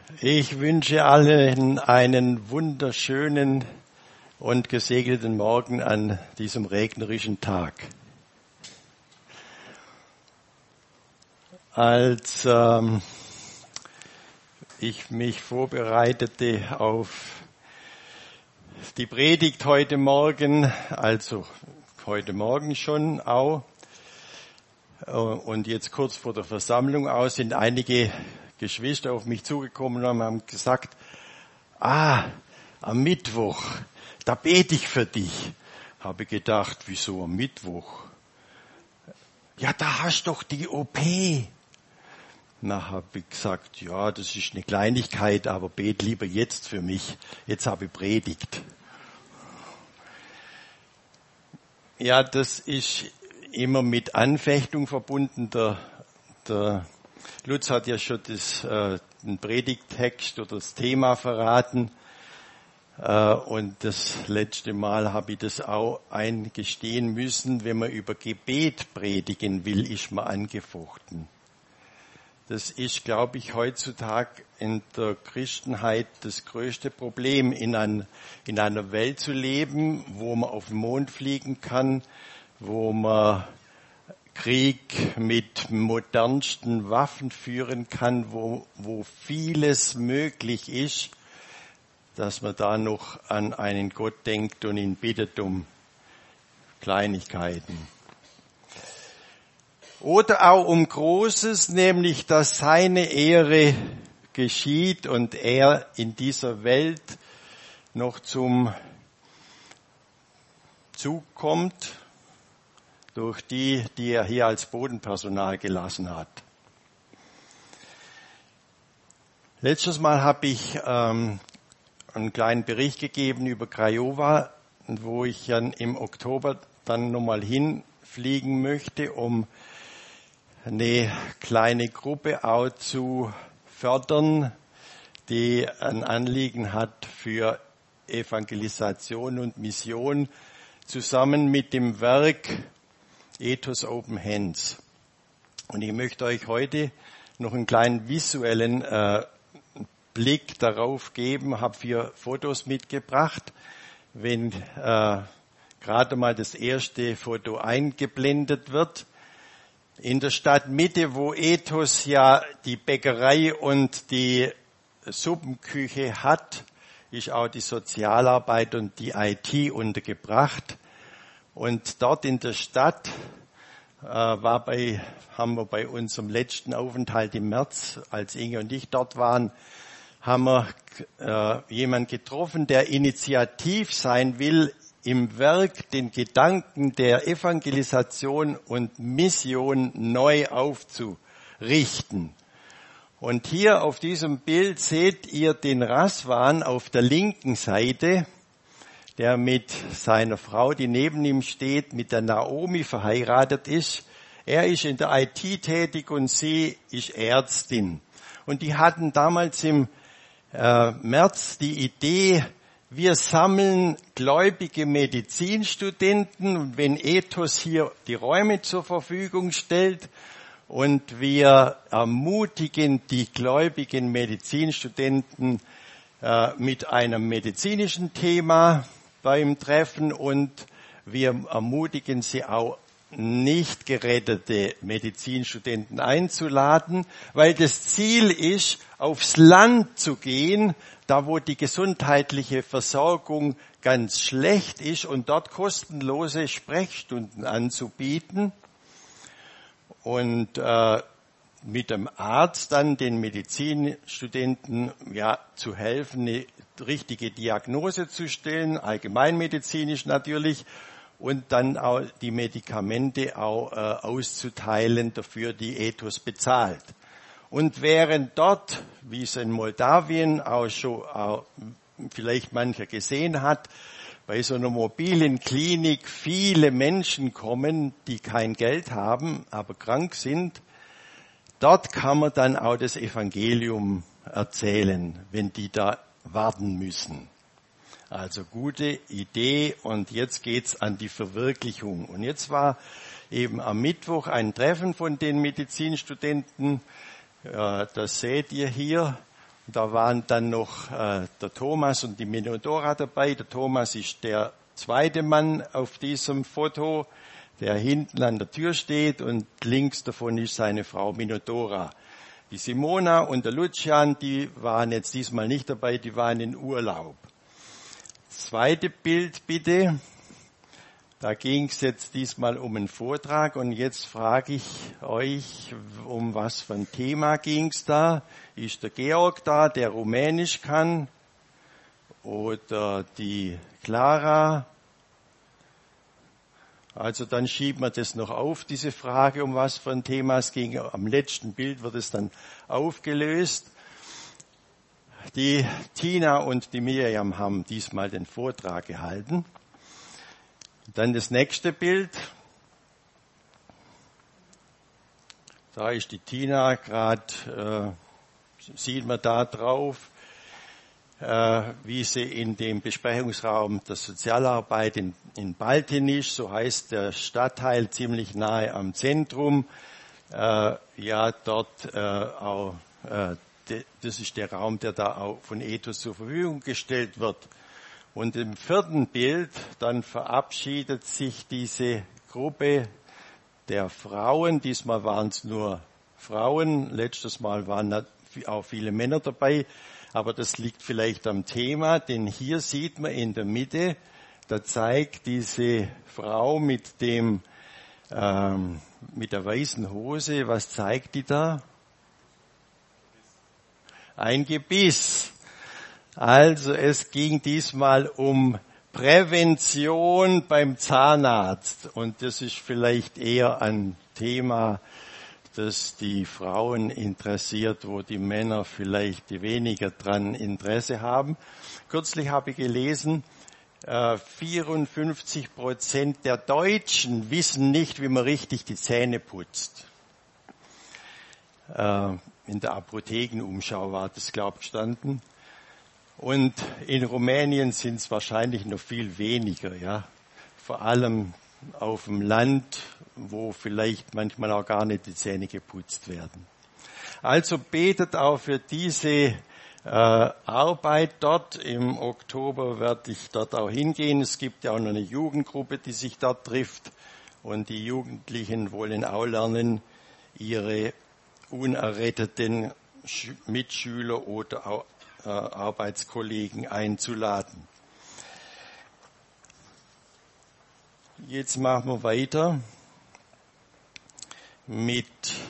Ich wünsche allen einen wunderschönen und gesegneten Morgen an diesem regnerischen Tag. Als ich mich vorbereitete auf die Predigt heute Morgen, also heute Morgen schon auch, und jetzt kurz vor der Versammlung aus, sind einige Geschwister auf mich zugekommen und haben gesagt, am Mittwoch, da bete ich für dich. Habe gedacht, wieso am Mittwoch? Ja, da hast doch die OP. Na, habe ich gesagt, ja, das ist eine Kleinigkeit, aber bet lieber jetzt für mich. Jetzt habe ich Predigt. Ja, das ist immer mit Anfechtung verbunden. Der Lutz hat ja schon den Predigttext oder das Thema verraten. Und das letzte Mal habe ich das auch eingestehen müssen. Wenn man über Gebet predigen will, ist man angefochten. Das ist, glaube ich, heutzutage in der Christenheit das größte Problem, in einer Welt zu leben, wo man auf den Mond fliegen kann, wo man Krieg mit modernsten Waffen führen kann, wo vieles möglich ist, dass man da noch an einen Gott denkt und ihn bittet um Kleinigkeiten. Oder auch um Großes, nämlich dass seine Ehre geschieht und er in dieser Welt noch zum Zug kommt, durch die er hier als Bodenpersonal gelassen hat. Letztes Mal habe ich einen kleinen Bericht gegeben über Craiova, wo ich dann im Oktober dann nochmal hinfliegen möchte, um eine kleine Gruppe auch zu fördern, die ein Anliegen hat für Evangelisation und Mission, zusammen mit dem Werk Ethos Open Hands. Und ich möchte euch heute noch einen kleinen visuellen Blick darauf geben, habe 4 Fotos mitgebracht. Wenn gerade mal das erste Foto eingeblendet wird, in der Stadtmitte, wo Ethos ja die Bäckerei und die Suppenküche hat, ist auch die Sozialarbeit und die IT untergebracht. Und dort in der Stadt haben wir bei unserem letzten Aufenthalt im März, als Inge und ich dort waren, haben wir jemanden getroffen, der initiativ sein will, im Werk den Gedanken der Evangelisation und Mission neu aufzurichten. Und hier auf diesem Bild seht ihr den Raswan auf der linken Seite, der mit seiner Frau, die neben ihm steht, mit der Naomi verheiratet ist. Er ist in der IT tätig und sie ist Ärztin. Und die hatten damals im März die Idee, wir sammeln gläubige Medizinstudenten, und wenn Ethos hier die Räume zur Verfügung stellt, und wir ermutigen die gläubigen Medizinstudenten mit einem medizinischen Thema beim Treffen, und wir ermutigen sie auch, nicht gerettete Medizinstudenten einzuladen, weil das Ziel ist, aufs Land zu gehen, da wo die gesundheitliche Versorgung ganz schlecht ist, und dort kostenlose Sprechstunden anzubieten und mit dem Arzt dann den Medizinstudenten zu helfen, eine richtige Diagnose zu stellen, allgemeinmedizinisch natürlich, und dann auch die Medikamente auch auszuteilen, dafür die Ethos bezahlt. Und während dort, wie es in Moldawien auch schon vielleicht mancher gesehen hat, bei so einer mobilen Klinik viele Menschen kommen, die kein Geld haben, aber krank sind, dort kann man dann auch das Evangelium erzählen, wenn die da warten müssen. Also gute Idee, und jetzt geht's an die Verwirklichung. Und jetzt war eben am Mittwoch ein Treffen von den Medizinstudenten, das seht ihr hier, Da waren dann noch der Thomas und die Menodora dabei. Der Thomas ist der zweite Mann auf diesem Foto, der hinten an der Tür steht, und links davon ist seine Frau Menodora. Die Simona und der Lucian, die waren jetzt diesmal nicht dabei, die waren in Urlaub. Zweite Bild bitte. Da ging es jetzt diesmal um einen Vortrag, und jetzt frage ich euch, um was für ein Thema ging es da? Ist der Georg da, der Rumänisch kann? Oder die Clara? Also dann schieben wir das noch auf, diese Frage, um was für ein Thema es ging. Am letzten Bild wird es dann aufgelöst. Die Tina und die Miriam haben diesmal den Vortrag gehalten. Dann das nächste Bild. Da ist die Tina gerade, sieht man da drauf, wie sie in dem Besprechungsraum der Sozialarbeit in Baltin ist, so heißt der Stadtteil, ziemlich nahe am Zentrum. Dort auch, das ist der Raum, der da auch von Ethos zur Verfügung gestellt wird. Und im vierten Bild, dann verabschiedet sich diese Gruppe der Frauen. Diesmal waren es nur Frauen. Letztes Mal waren auch viele Männer dabei. Aber das liegt vielleicht am Thema, denn hier sieht man in der Mitte, da zeigt diese Frau mit der weißen Hose, was zeigt die da? Ein Gebiss. Also es ging diesmal um Prävention beim Zahnarzt, und das ist vielleicht eher ein Thema, das die Frauen interessiert, wo die Männer vielleicht weniger dran Interesse haben. Kürzlich habe ich gelesen, 54% der Deutschen wissen nicht, wie man richtig die Zähne putzt. In der Apothekenumschau war das, glaube ich, gestanden. Und in Rumänien sind es wahrscheinlich noch viel weniger, ja. Vor allem auf dem Land, wo vielleicht manchmal auch gar nicht die Zähne geputzt werden. Also betet auch für diese Arbeit dort. Im Oktober werde ich dort auch hingehen. Es gibt ja auch noch eine Jugendgruppe, die sich dort trifft. Und die Jugendlichen wollen auch lernen, ihre unerretteten Mitschüler oder auch Arbeitskollegen einzuladen. Jetzt machen wir weiter mit,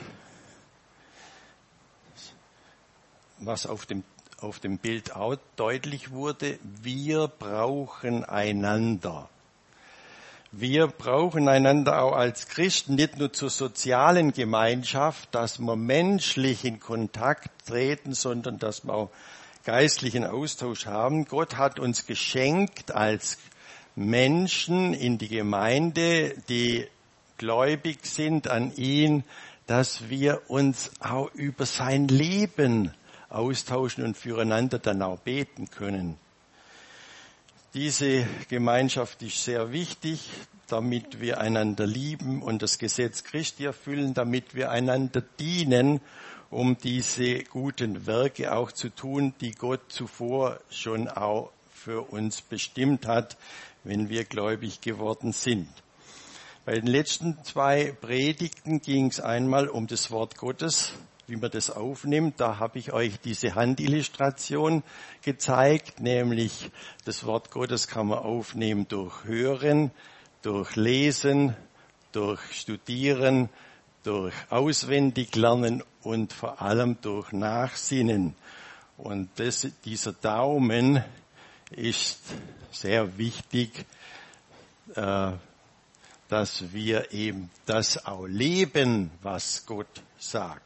was auf dem Bild auch deutlich wurde. Wir brauchen einander. Wir brauchen einander auch als Christen, nicht nur zur sozialen Gemeinschaft, dass wir menschlich in Kontakt treten, sondern dass wir auch geistlichen Austausch haben. Gott hat uns geschenkt als Menschen in die Gemeinde, die gläubig sind an ihn, dass wir uns auch über sein Leben austauschen und füreinander dann auch beten können. Diese Gemeinschaft ist sehr wichtig, damit wir einander lieben und das Gesetz Christi erfüllen, damit wir einander dienen, um diese guten Werke auch zu tun, die Gott zuvor schon auch für uns bestimmt hat, wenn wir gläubig geworden sind. Bei den letzten 2 Predigten ging es einmal um das Wort Gottes, wie man das aufnimmt. Da habe ich euch diese Handillustration gezeigt, nämlich das Wort Gottes kann man aufnehmen durch Hören, durch Lesen, durch Studieren, durch Auswendiglernen und vor allem durch Nachsinnen. Und dieser Daumen ist sehr wichtig, dass wir eben das auch leben, was Gott sagt.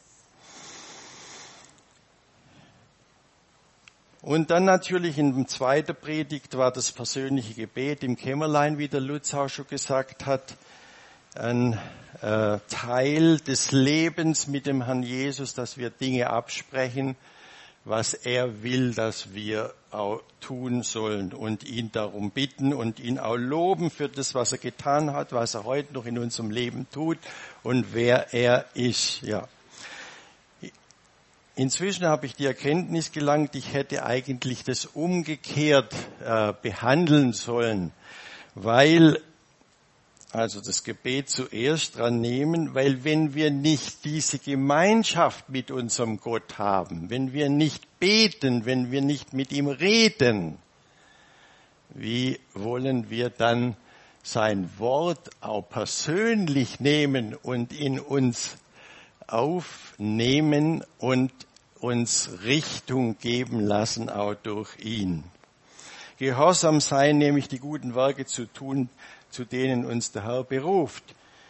Und dann natürlich in der zweiten Predigt war das persönliche Gebet im Kämmerlein, wie der Lutz auch schon gesagt hat, ein Teil des Lebens mit dem Herrn Jesus, dass wir Dinge absprechen, was er will, dass wir auch tun sollen und ihn darum bitten und ihn auch loben für das, was er getan hat, was er heute noch in unserem Leben tut und wer er ist. Ja. inzwischen habe ich die Erkenntnis gelangt, ich hätte eigentlich das umgekehrt behandeln sollen, weil, also das Gebet zuerst dran nehmen, weil wenn wir nicht diese Gemeinschaft mit unserem Gott haben, wenn wir nicht beten, wenn wir nicht mit ihm reden, wie wollen wir dann sein Wort auch persönlich nehmen und in uns aufnehmen und uns Richtung geben lassen, auch durch ihn. Gehorsam sein, nämlich die guten Werke zu tun, zu denen uns der Herr beruft.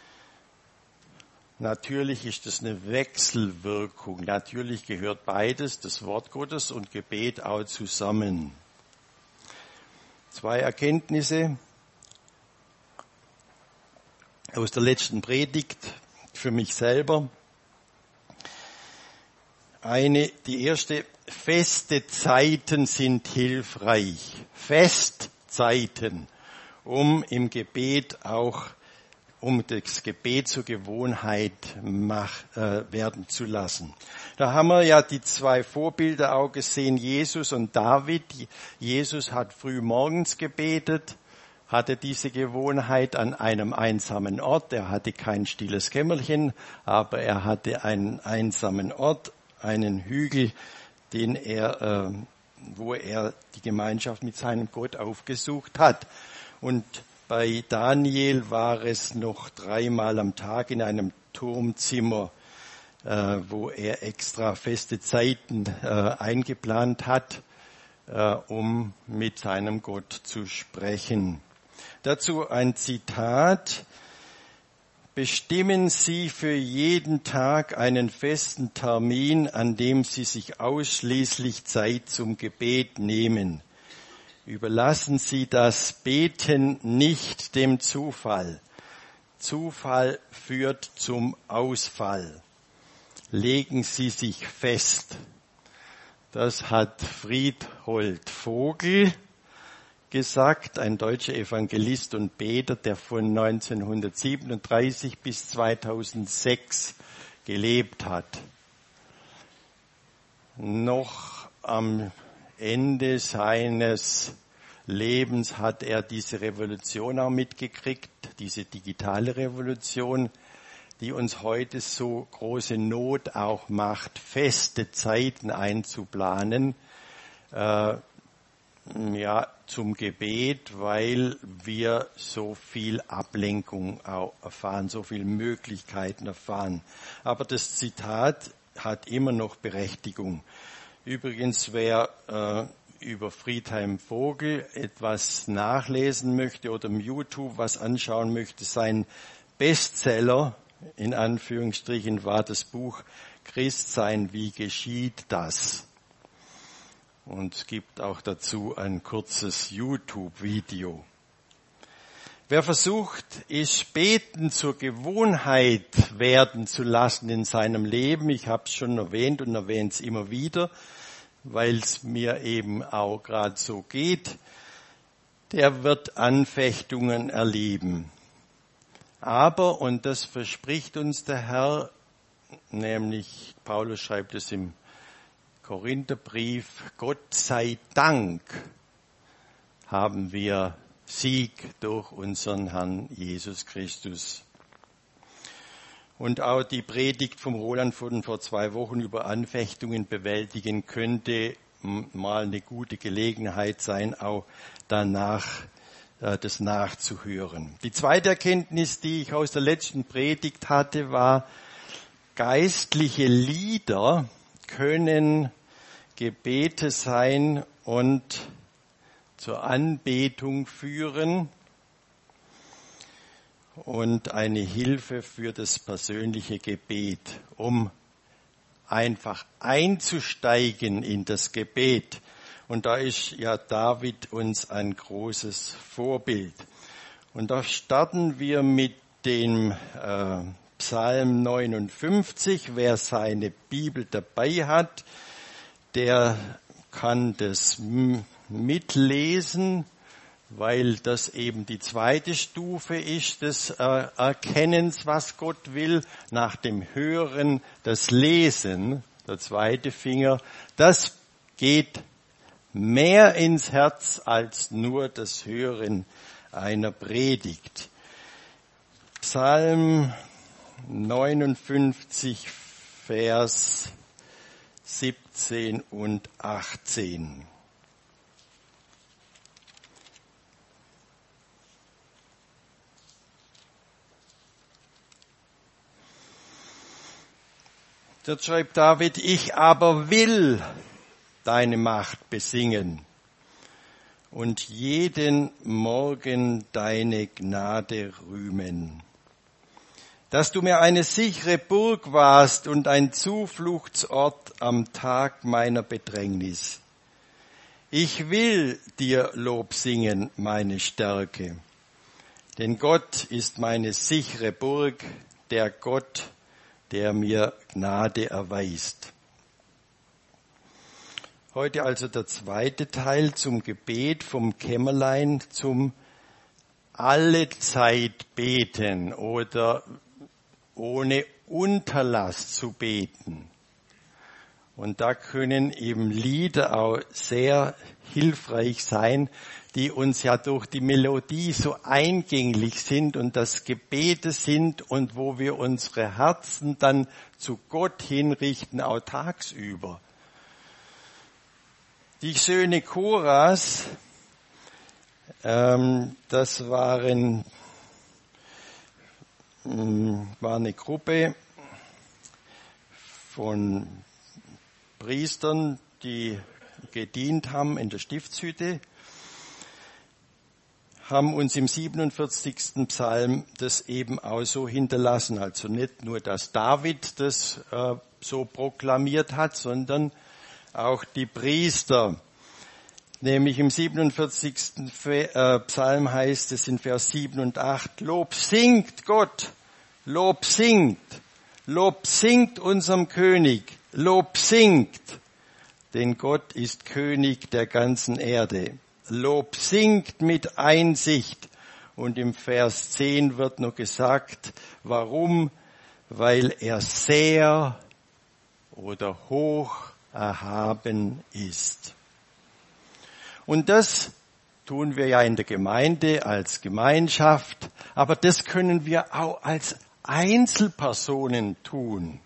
Natürlich ist das eine Wechselwirkung. Natürlich gehört beides, das Wort Gottes und Gebet, auch zusammen. 2 Erkenntnisse aus der letzten Predigt für mich selber. Die erste, feste Zeiten sind hilfreich. Festzeiten, um im Gebet auch, um das Gebet zur Gewohnheit werden zu lassen. Da haben wir ja die 2 Vorbilder auch gesehen, Jesus und David. Jesus hat früh morgens gebetet, hatte diese Gewohnheit an einem einsamen Ort. Er hatte kein stilles Kämmerchen, aber er hatte einen einsamen Ort, einen Hügel, wo er die Gemeinschaft mit seinem Gott aufgesucht hat. Und bei Daniel war es noch 3-mal am Tag in einem Turmzimmer, wo er extra feste Zeiten eingeplant hat, um mit seinem Gott zu sprechen. Dazu ein Zitat: Bestimmen Sie für jeden Tag einen festen Termin, an dem Sie sich ausschließlich Zeit zum Gebet nehmen. Überlassen Sie das Beten nicht dem Zufall. Zufall führt zum Ausfall. Legen Sie sich fest. Das hat Friedhold Vogel gesagt, ein deutscher Evangelist und Beter, der von 1937 bis 2006 gelebt hat. Noch am Ende seines Lebens hat er diese Revolution auch mitgekriegt, diese digitale Revolution, die uns heute so große Not auch macht, feste Zeiten einzuplanen, zum Gebet, weil wir so viel Ablenkung auch erfahren, so viele Möglichkeiten erfahren. Aber das Zitat hat immer noch Berechtigung. Übrigens, wer über Friedhelm Vogel etwas nachlesen möchte oder im YouTube was anschauen möchte, sein Bestseller, in Anführungsstrichen, war das Buch Christsein, wie geschieht das? Und es gibt auch dazu ein kurzes YouTube-Video. Wer versucht, ist Beten zur Gewohnheit werden zu lassen in seinem Leben, ich habe es schon erwähnt und erwähne es immer wieder, weil es mir eben auch gerade so geht, der wird Anfechtungen erleben. Aber, und das verspricht uns der Herr, nämlich Paulus schreibt es im Korintherbrief, Gott sei Dank haben wir Sieg durch unseren Herrn Jesus Christus. Und auch die Predigt vom Roland von vor 2 Wochen über Anfechtungen bewältigen könnte mal eine gute Gelegenheit sein, auch danach das nachzuhören. Die zweite Erkenntnis, die ich aus der letzten Predigt hatte, war, geistliche Lieder können Gebete sein und zur Anbetung führen und eine Hilfe für das persönliche Gebet, um einfach einzusteigen in das Gebet. Und da ist ja David uns ein großes Vorbild. Und da starten wir mit dem Psalm 59. Wer seine Bibel dabei hat, der kann das mitlesen, weil das eben die zweite Stufe ist des Erkennens, was Gott will, nach dem Hören das Lesen. der zweite Finger, das geht mehr ins Herz als nur das Hören einer Predigt. Psalm 59, Vers 17 und 18. Dort schreibt David, ich aber will deine Macht besingen und jeden Morgen deine Gnade rühmen. Dass du mir eine sichere Burg warst und ein Zufluchtsort am Tag meiner Bedrängnis. Ich will dir Lob singen, meine Stärke. Denn Gott ist meine sichere Burg, der Gott, der mir Gnade erweist. Heute also der zweite Teil zum Gebet vom Kämmerlein, zum Allezeit beten oder ohne Unterlass zu beten. Und da können eben Lieder auch sehr hilfreich sein, die uns ja durch die Melodie so eingänglich sind und das Gebete sind und wo wir unsere Herzen dann zu Gott hinrichten, auch tagsüber. Die Söhne Koras, das war eine Gruppe von Priestern, die gedient haben in der Stiftshütte, haben uns im 47. Psalm das eben auch so hinterlassen. Also nicht nur, dass David das so proklamiert hat, sondern auch die Priester. Nämlich im 47. Psalm heißt es in Vers 7 und 8, Lob singt Gott, Lob singt unserem König, Lob singt, denn Gott ist König der ganzen Erde. Lob singt mit Einsicht. Und im Vers 10 wird noch gesagt, warum? Weil er sehr oder hoch erhaben ist. Und das tun wir ja in der Gemeinde als Gemeinschaft, aber das können wir auch als Einzelpersonen tun.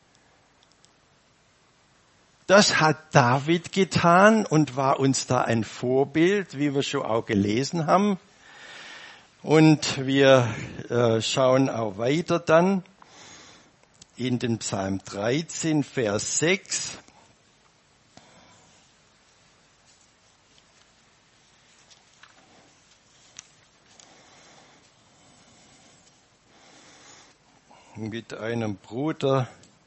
Das hat David getan und war uns da ein Vorbild, wie wir schon auch gelesen haben. Und wir schauen auch weiter dann in den Psalm 13, Vers 6. Mit einem Bruder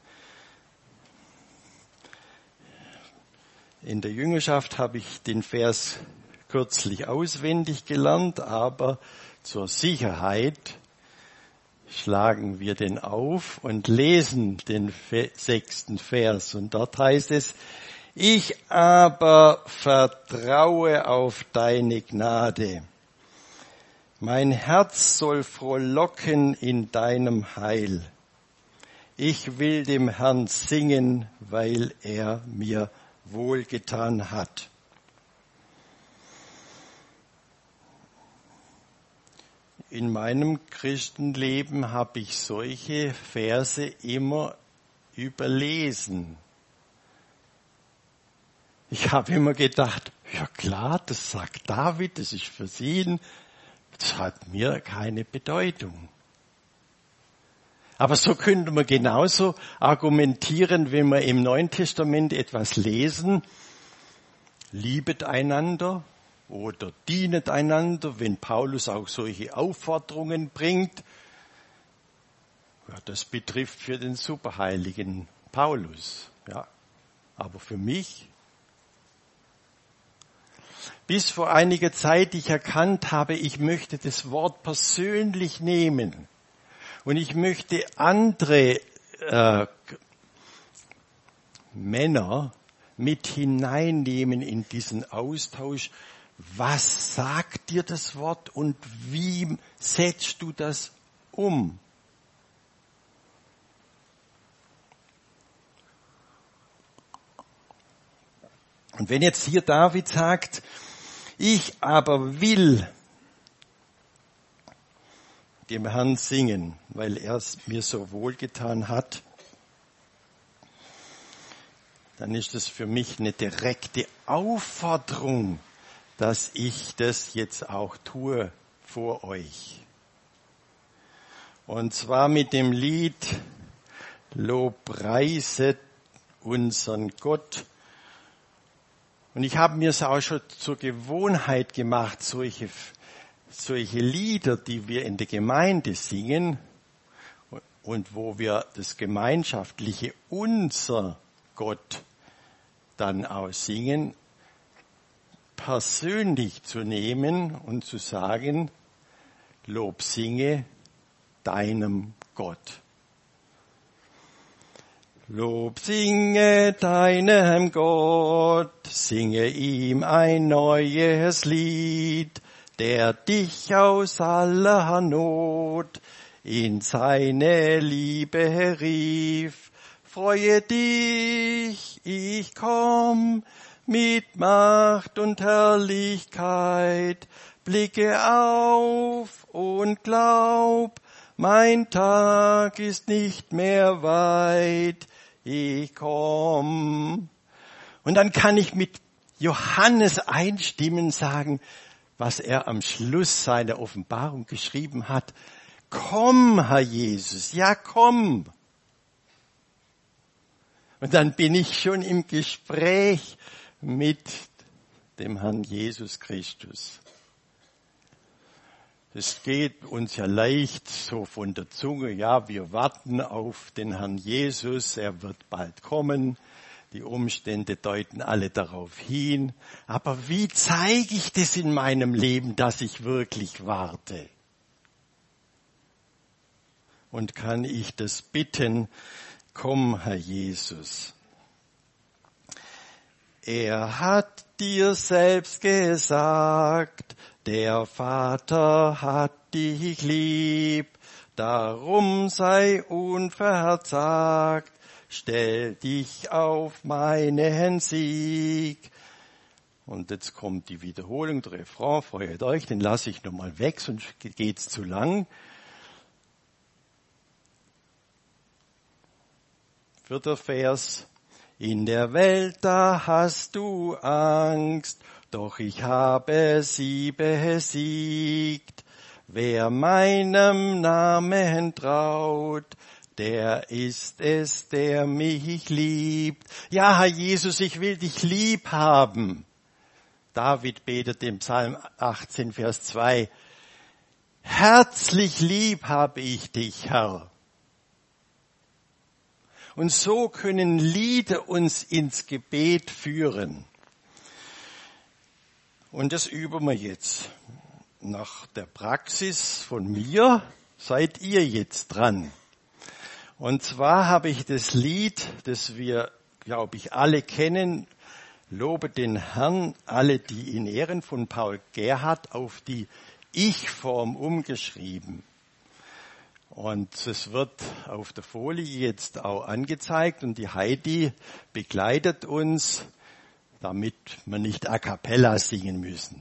in der Jüngerschaft habe ich den Vers kürzlich auswendig gelernt, aber zur Sicherheit schlagen wir den auf und lesen den 6. Vers. Und dort heißt es, ich aber vertraue auf deine Gnade. Mein Herz soll frohlocken in deinem Heil. Ich will dem Herrn singen, weil er mir wohlgetan hat. In meinem Christenleben habe ich solche Verse immer überlesen. Ich habe immer gedacht, ja klar, das sagt David, das ist für ihn. Das hat mir keine Bedeutung. Aber so könnte man genauso argumentieren, wenn wir im Neuen Testament etwas lesen. Liebet einander oder dienet einander, wenn Paulus auch solche Aufforderungen bringt. Ja, das betrifft für den superheiligen Paulus. Ja, aber für mich, bis vor einiger Zeit ich erkannt habe, ich möchte das Wort persönlich nehmen. Und ich möchte andere Männer mit hineinnehmen in diesen Austausch. Was sagt dir das Wort und wie setzt du das um? Und wenn jetzt hier David sagt, ich aber will dem Herrn singen, weil er es mir so wohlgetan hat, dann ist es für mich eine direkte Aufforderung, dass ich das jetzt auch tue vor euch. Und zwar mit dem Lied Lobpreiset unseren Gott. Und ich habe mir es auch schon zur Gewohnheit gemacht, solche Lieder, die wir in der Gemeinde singen und wo wir das gemeinschaftliche Unser Gott dann auch singen, persönlich zu nehmen und zu sagen, Lob singe deinem Gott. Lob singe deinem Gott, singe ihm ein neues Lied, der dich aus aller Not in seine Liebe rief. Freue dich, ich komm mit Macht und Herrlichkeit, blicke auf und glaub, mein Tag ist nicht mehr weit, ich komm. Und dann kann ich mit Johannes einstimmen sagen, was er am Schluss seiner Offenbarung geschrieben hat. Komm, Herr Jesus, ja komm. Und dann bin ich schon im Gespräch mit dem Herrn Jesus Christus. Es geht uns ja leicht so von der Zunge, ja, wir warten auf den Herrn Jesus, er wird bald kommen. Die Umstände deuten alle darauf hin. Aber wie zeige ich das in meinem Leben, dass ich wirklich warte? Und kann ich das bitten? Komm, Herr Jesus. Er hat dir selbst gesagt, der Vater hat dich lieb, darum sei unverzagt, stell dich auf meinen Sieg. Und jetzt kommt die Wiederholung, der Refrain, freut euch, den lasse ich nochmal weg, sonst geht's zu lang. 4. Vers. In der Welt, da hast du Angst, doch ich habe sie besiegt. Wer meinem Namen traut, der ist es, der mich liebt. Ja, Herr Jesus, ich will dich lieb haben. David betet im Psalm 18, Vers 2. Herzlich lieb habe ich dich, Herr. Und so können Lieder uns ins Gebet führen. Und das üben wir jetzt. Nach der Praxis von mir seid ihr jetzt dran. Und zwar habe ich das Lied, das wir, glaube ich, alle kennen, Lobe den Herrn, alle, die ihn ehren, von Paul Gerhardt auf die Ich-Form umgeschrieben. Und es wird auf der Folie jetzt auch angezeigt und die Heidi begleitet uns, damit wir nicht a cappella singen müssen.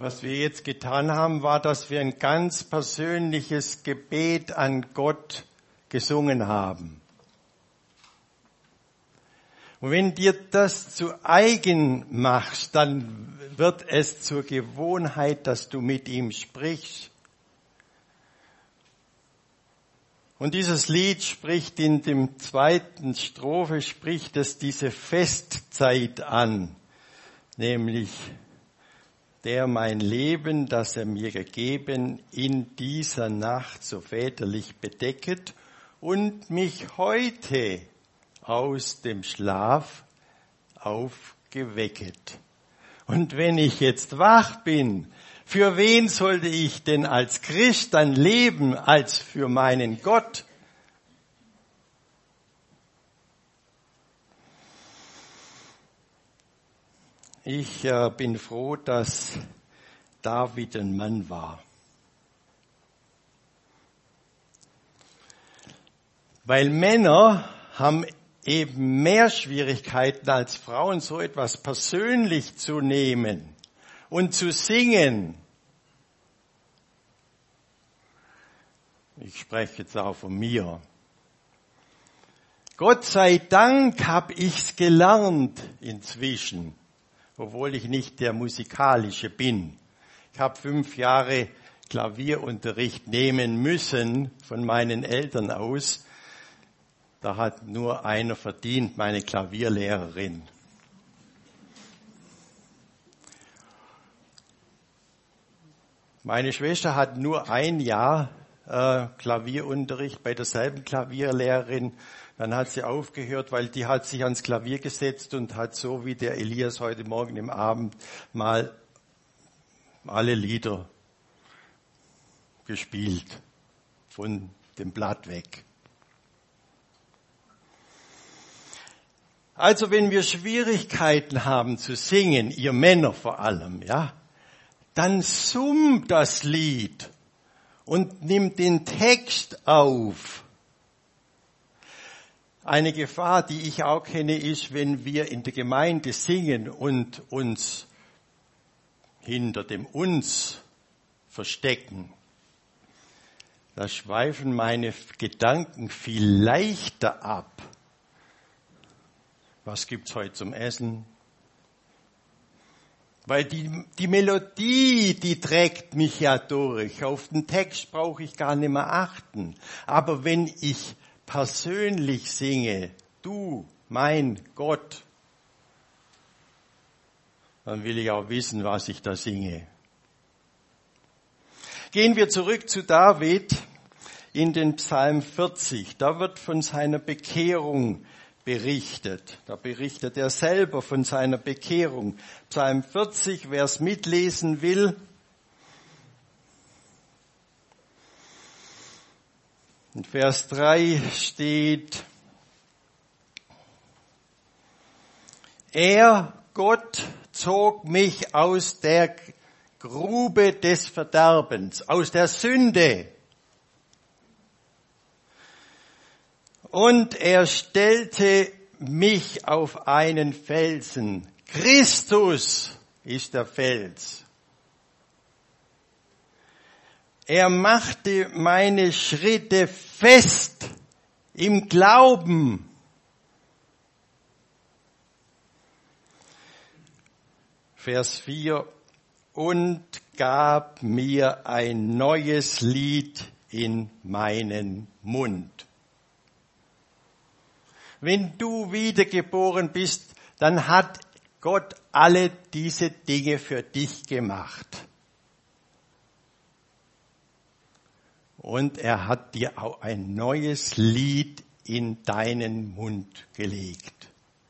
Was wir jetzt getan haben, war, dass wir ein ganz persönliches Gebet an Gott gesungen haben. Und wenn dir das zu eigen machst, dann wird es zur Gewohnheit, dass du mit ihm sprichst. Und dieses Lied spricht in dem zweiten Strophe, spricht es diese Festzeit an, nämlich der mein Leben, das er mir gegeben, in dieser Nacht so väterlich bedecket und mich heute aus dem Schlaf aufgewecket. Und wenn ich jetzt wach bin, für wen sollte ich denn als Christ dann leben, als für meinen Gott? Ich bin froh, dass David ein Mann war. Weil Männer haben eben mehr Schwierigkeiten als Frauen, so etwas persönlich zu nehmen und zu singen. Ich spreche jetzt auch von mir. Gott sei Dank habe ich's gelernt inzwischen, obwohl ich nicht der Musikalische bin. Ich habe 5 Jahre Klavierunterricht nehmen müssen von meinen Eltern aus. Da hat nur einer verdient, meine Klavierlehrerin. Meine Schwester hat nur 1 Jahr Klavierunterricht bei derselben Klavierlehrerin. Dann hat sie aufgehört, weil die hat sich ans Klavier gesetzt und hat so wie der Elias heute Morgen im Abend mal alle Lieder gespielt, von dem Blatt weg. Also wenn wir Schwierigkeiten haben zu singen, ihr Männer vor allem, ja, dann summt das Lied und nimmt den Text auf. Eine Gefahr, die ich auch kenne, ist, wenn wir in der Gemeinde singen und uns hinter dem Uns verstecken. Da schweifen meine Gedanken viel leichter ab. Was gibt's heute zum Essen? Weil die Melodie, die trägt mich ja durch. Auf den Text brauche ich gar nicht mehr achten. Aber wenn ich persönlich singe, du, mein Gott, dann will ich auch wissen, was ich da singe. Gehen wir zurück zu David in den Psalm 40. Da wird von seiner Bekehrung berichtet. Da berichtet er selber von seiner Bekehrung. Psalm 40, wer es mitlesen will. In Vers 3 steht, er, Gott, zog mich aus der Grube des Verderbens, aus der Sünde. Und er stellte mich auf einen Felsen. Christus ist der Fels. Er machte meine Schritte fest im Glauben. Vers 4. Und gab mir ein neues Lied in meinen Mund. Wenn du wiedergeboren bist, dann hat Gott alle diese Dinge für dich gemacht. Und er hat dir auch ein neues Lied in deinen Mund gelegt.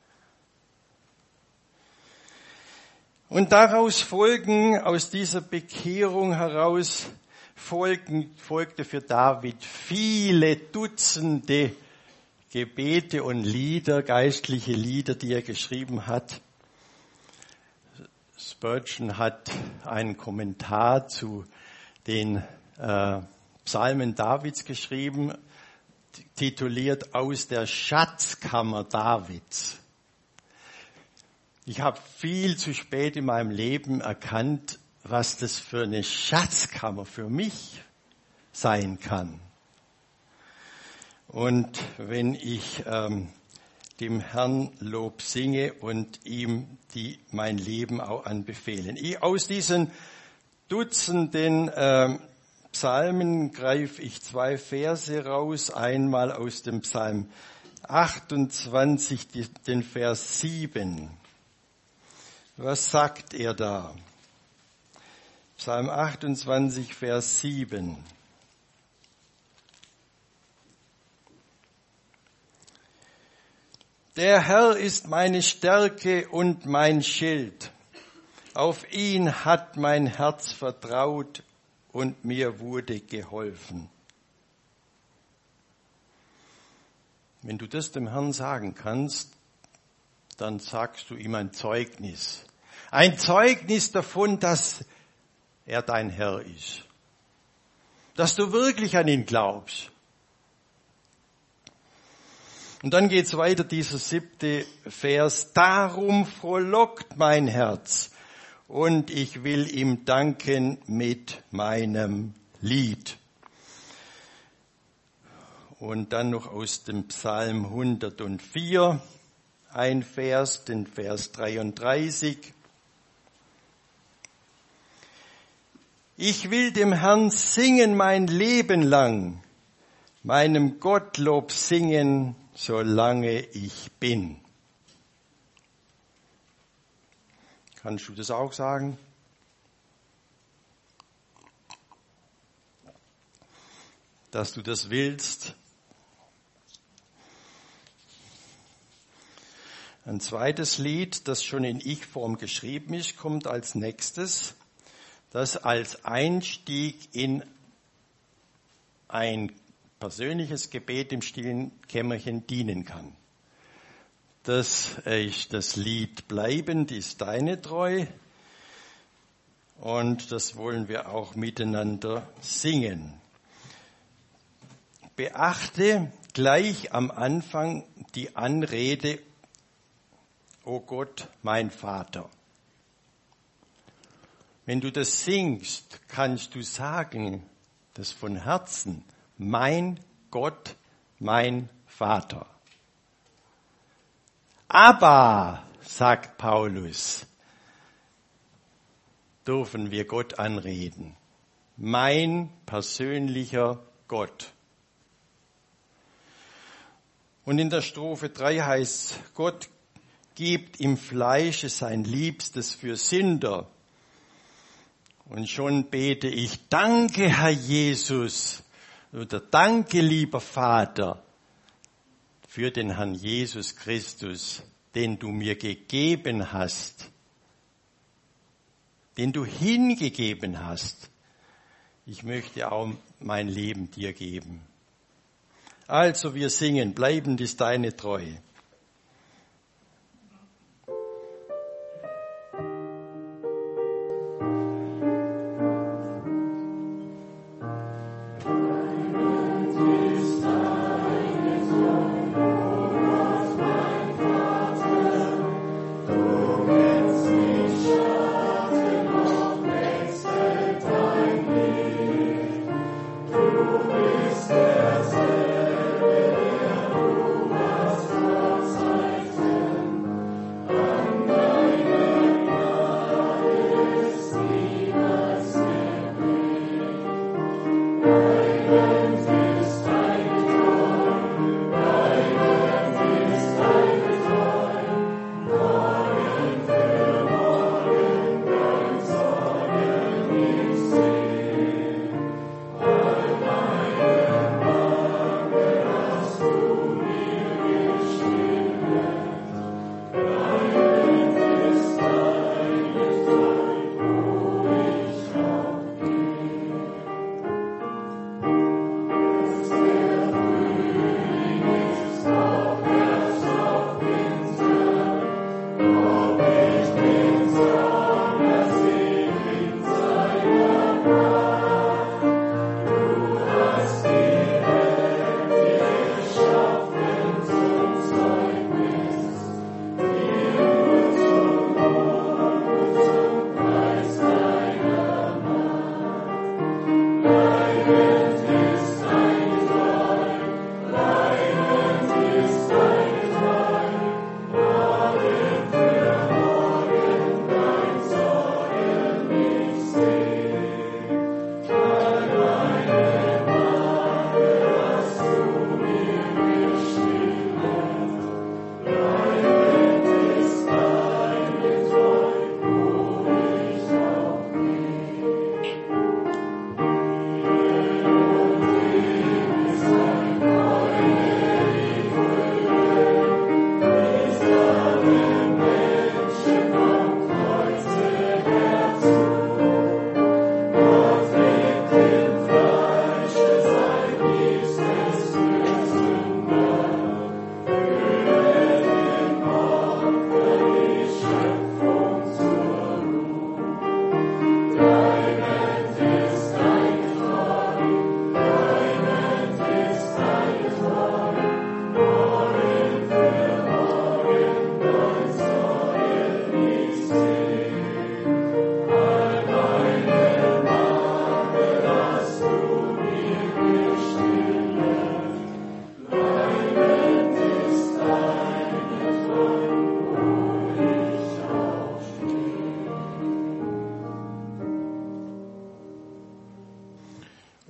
Und daraus folgen, aus dieser Bekehrung heraus, folgte für David viele Dutzende Gebete und Lieder, geistliche Lieder, die er geschrieben hat. Spurgeon hat einen Kommentar zu den Psalmen Davids geschrieben, tituliert Aus der Schatzkammer Davids. Ich habe viel zu spät in meinem Leben erkannt, was das für eine Schatzkammer für mich sein kann. Und wenn ich dem Herrn Lob singe und ihm mein Leben auch anbefehlen. Aus diesen Dutzenden Psalmen greife ich 2 Verse raus. Einmal aus dem Psalm 28, den Vers 7. Was sagt er da? Psalm 28, Vers 7. Der Herr ist meine Stärke und mein Schild. Auf ihn hat mein Herz vertraut und mir wurde geholfen. Wenn du das dem Herrn sagen kannst, dann sagst du ihm ein Zeugnis. Ein Zeugnis davon, dass er dein Herr ist. Dass du wirklich an ihn glaubst. Und dann geht's weiter, dieser 7. Vers. Darum frohlockt mein Herz und ich will ihm danken mit meinem Lied. Und dann noch aus dem Psalm 104 ein Vers, den Vers 33. Ich will dem Herrn singen mein Leben lang, meinem Gottlob singen, solange ich bin. Kannst du das auch sagen? Dass du das willst? Ein zweites Lied, das schon in Ich-Form geschrieben ist, kommt als nächstes, das als Einstieg in ein persönliches Gebet im stillen Kämmerchen dienen kann. Das ist das Lied Bleibend ist deine Treu und das wollen wir auch miteinander singen. Beachte gleich am Anfang die Anrede, O Gott, mein Vater. Wenn du das singst, kannst du sagen, das von Herzen, mein Gott, mein Vater. Aber, sagt Paulus, dürfen wir Gott anreden. Mein persönlicher Gott. Und in der Strophe 3 heißt, Gott gibt im Fleische sein Liebstes für Sünder. Und schon bete ich, danke Herr Jesus, oder danke lieber Vater, für den Herrn Jesus Christus, den du mir gegeben hast, den du hingegeben hast. Ich möchte auch mein Leben dir geben. Also wir singen, bleibend ist deine Treue. Du bist der Selbe, der du warst.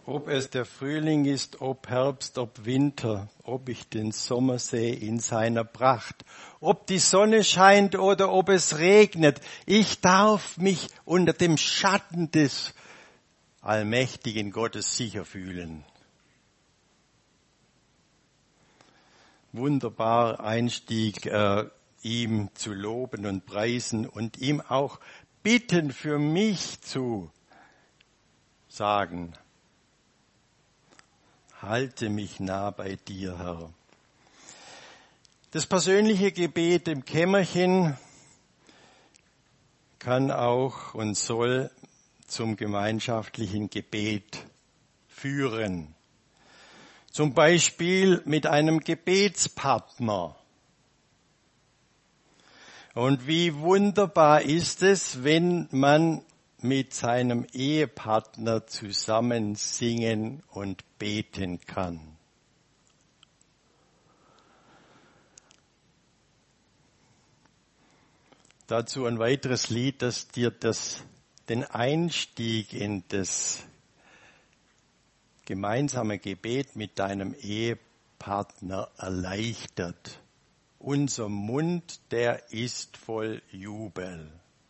Ob es der Frühling ist, ob Herbst, ob Winter, ob ich den Sommer sehe in seiner Pracht, ob die Sonne scheint oder ob es regnet, ich darf mich unter dem Schatten des allmächtigen Gottes sicher fühlen. Wunderbar Einstieg, ihm zu loben und preisen und ihm auch bitten für mich zu sagen. Halte mich nah bei dir, Herr. Das persönliche Gebet im Kämmerchen kann auch und soll zum gemeinschaftlichen Gebet führen. Zum Beispiel mit einem Gebetspartner. Und wie wunderbar ist es, wenn man mit seinem Ehepartner zusammen singen und beten kann. Dazu ein weiteres Lied, das dir den Einstieg in das gemeinsame Gebet mit deinem Ehepartner erleichtert. Unser Mund, der ist voll Jubel.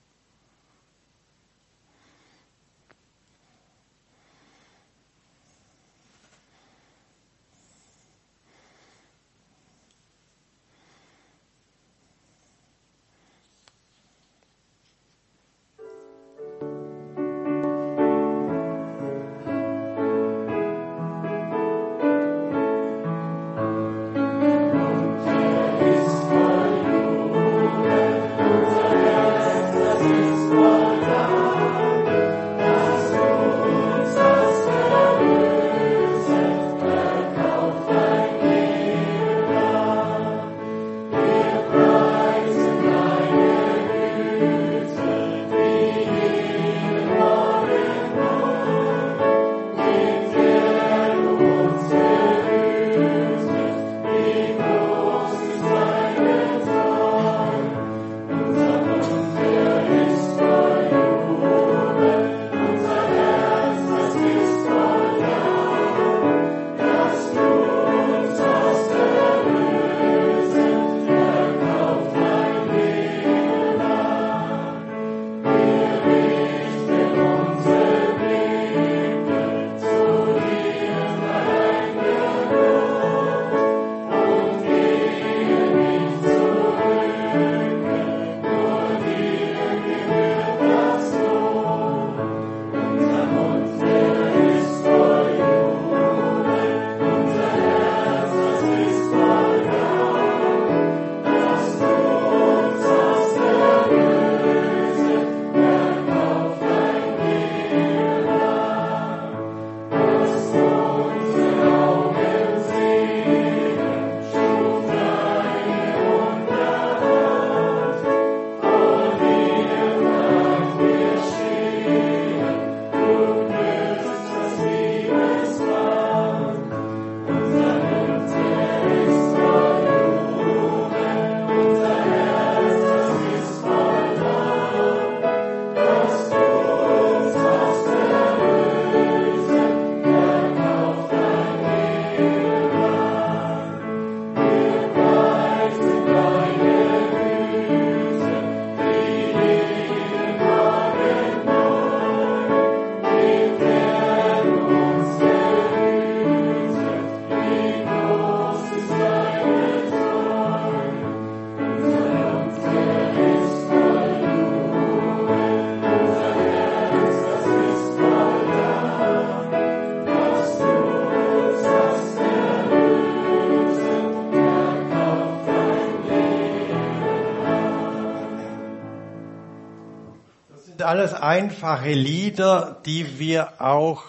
Alles einfache Lieder, die wir auch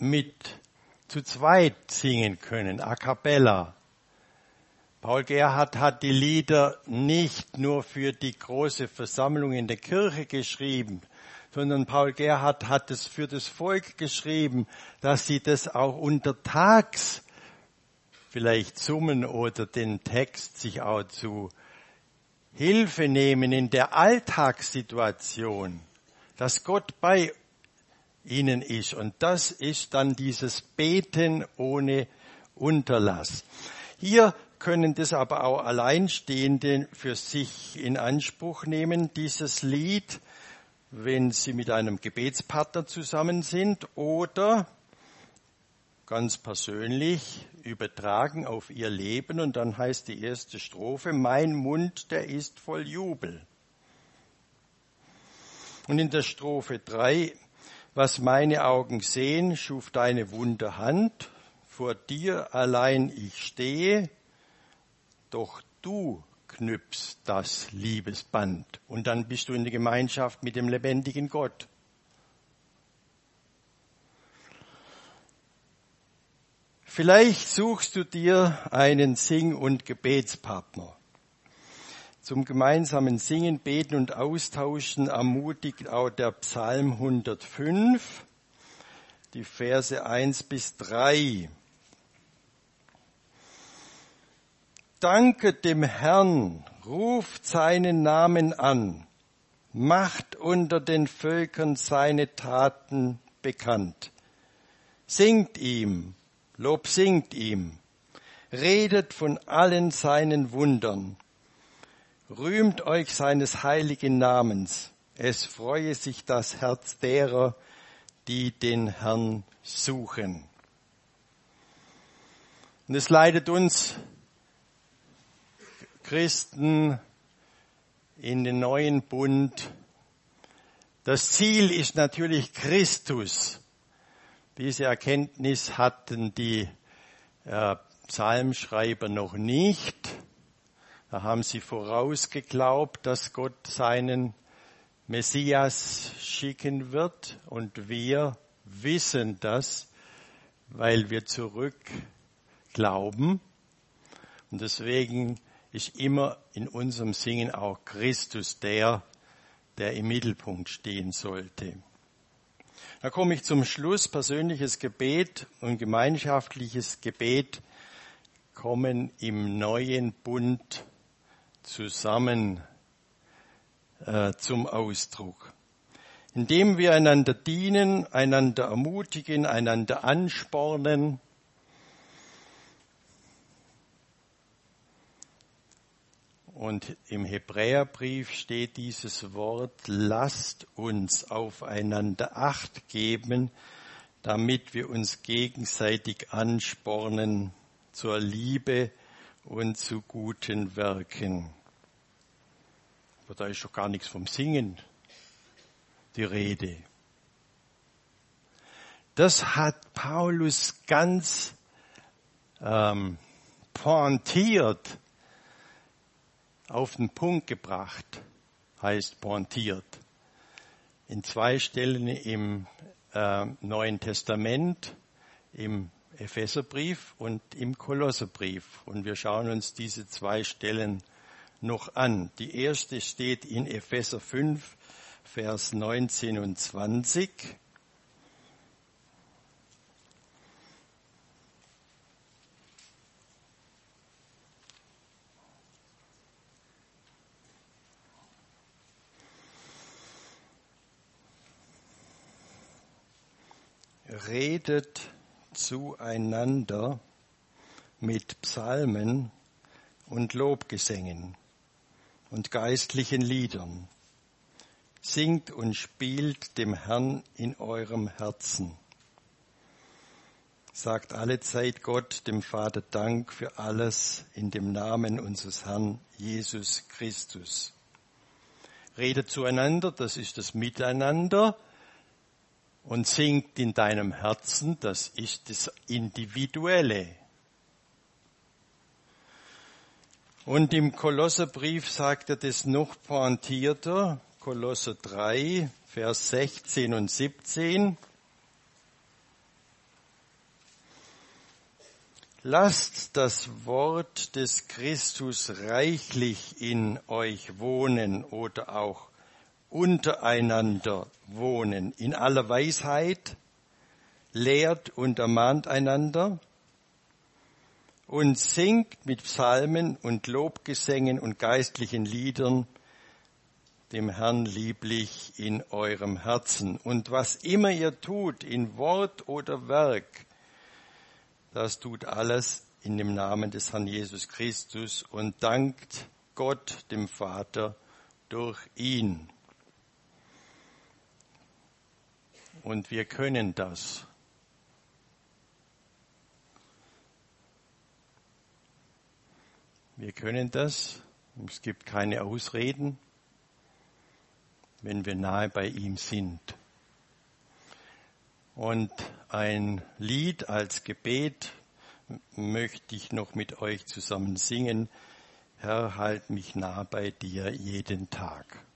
zu zweit singen können, a cappella. Paul Gerhardt hat die Lieder nicht nur für die große Versammlung in der Kirche geschrieben, sondern Paul Gerhardt hat es für das Volk geschrieben, dass sie das auch untertags vielleicht summen oder den Text sich auch zu Hilfe nehmen in der Alltagssituation. Dass Gott bei ihnen ist. Und das ist dann dieses Beten ohne Unterlass. Hier können das aber auch Alleinstehende für sich in Anspruch nehmen, dieses Lied, wenn sie mit einem Gebetspartner zusammen sind oder ganz persönlich übertragen auf ihr Leben. Und dann heißt die erste Strophe, mein Mund, der ist voll Jubel. Und in der Strophe 3, was meine Augen sehen, schuf deine Wunderhand, vor dir allein ich stehe, doch du knüpfst das Liebesband. Und dann bist du in der Gemeinschaft mit dem lebendigen Gott. Vielleicht suchst du dir einen Sing- und Gebetspartner. Zum gemeinsamen Singen, Beten und Austauschen ermutigt auch der Psalm 105, die Verse 1 bis 3. Danket dem Herrn, ruft seinen Namen an, macht unter den Völkern seine Taten bekannt. Singt ihm, Lob singt ihm, redet von allen seinen Wundern. Rühmt euch seines heiligen Namens, es freue sich das Herz derer, die den Herrn suchen. Und es leitet uns Christen in den neuen Bund. Das Ziel ist natürlich Christus. Diese Erkenntnis hatten die Psalmschreiber noch nicht. Da haben sie vorausgeglaubt, dass Gott seinen Messias schicken wird. Und wir wissen das, weil wir zurückglauben. Und deswegen ist immer in unserem Singen auch Christus der im Mittelpunkt stehen sollte. Da komme ich zum Schluss. Persönliches Gebet und gemeinschaftliches Gebet kommen im neuen Bund zusammen zum Ausdruck. Indem wir einander dienen, einander ermutigen, einander anspornen. Und im Hebräerbrief steht dieses Wort, lasst uns aufeinander Acht geben, damit wir uns gegenseitig anspornen zur Liebe und zu guten Werken. Aber da ist schon gar nichts vom Singen die Rede. Das hat Paulus ganz pointiert auf den Punkt gebracht, heißt pointiert. In 2 Stellen im Neuen Testament, im Epheserbrief und im Kolosserbrief. Und wir schauen uns diese 2 Stellen noch an. Die erste steht in Epheser 5, Vers 19 und 20. Redet zueinander mit Psalmen und Lobgesängen und geistlichen Liedern. Singt und spielt dem Herrn in eurem Herzen. Sagt allezeit Gott, dem Vater, Dank für alles in dem Namen unseres Herrn Jesus Christus. Redet zueinander, das ist das Miteinander. Und singt in deinem Herzen, das ist das Individuelle. Und im Kolosserbrief sagt er das noch pointierter, Kolosser 3, Vers 16 und 17. Lasst das Wort des Christus reichlich in euch wohnen oder auch untereinander wohnen, in aller Weisheit, lehrt und ermahnt einander und singt mit Psalmen und Lobgesängen und geistlichen Liedern dem Herrn lieblich in eurem Herzen. Und was immer ihr tut, in Wort oder Werk, das tut alles in dem Namen des Herrn Jesus Christus und dankt Gott, dem Vater, durch ihn. Und wir können das. Wir können das. Es gibt keine Ausreden, wenn wir nahe bei ihm sind. Und ein Lied als Gebet möchte ich noch mit euch zusammen singen. Herr, halt mich nah bei dir jeden Tag.